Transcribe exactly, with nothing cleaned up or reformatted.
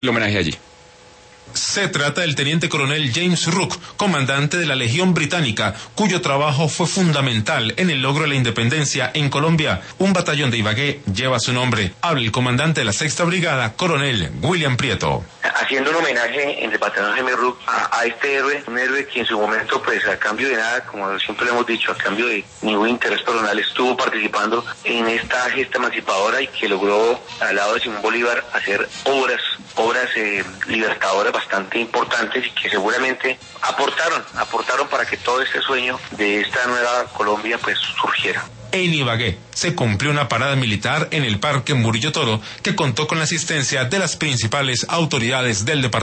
el homenaje allí. Se trata del teniente coronel James Rooke, comandante de la Legión Británica, cuyo trabajo fue fundamental en el logro de la independencia en Colombia. Un batallón de Ibagué lleva su nombre. Habla el comandante de la Sexta Brigada, coronel William Prieto. Haciendo un homenaje en el batallón James Rooke a, a este héroe, un héroe que en su momento, pues a cambio de nada, como siempre lo hemos dicho, a cambio de ningún interés personal, estuvo participando en esta gesta emancipadora y que logró, al lado de Simón Bolívar, hacer obras, obras eh, libertadoras bastante importantes y que seguramente aportaron, aportaron para que todo este sueño de esta nueva Colombia pues surgiera. En Ibagué se cumplió una parada militar en el Parque Murillo Toro que contó con la asistencia de las principales autoridades del departamento.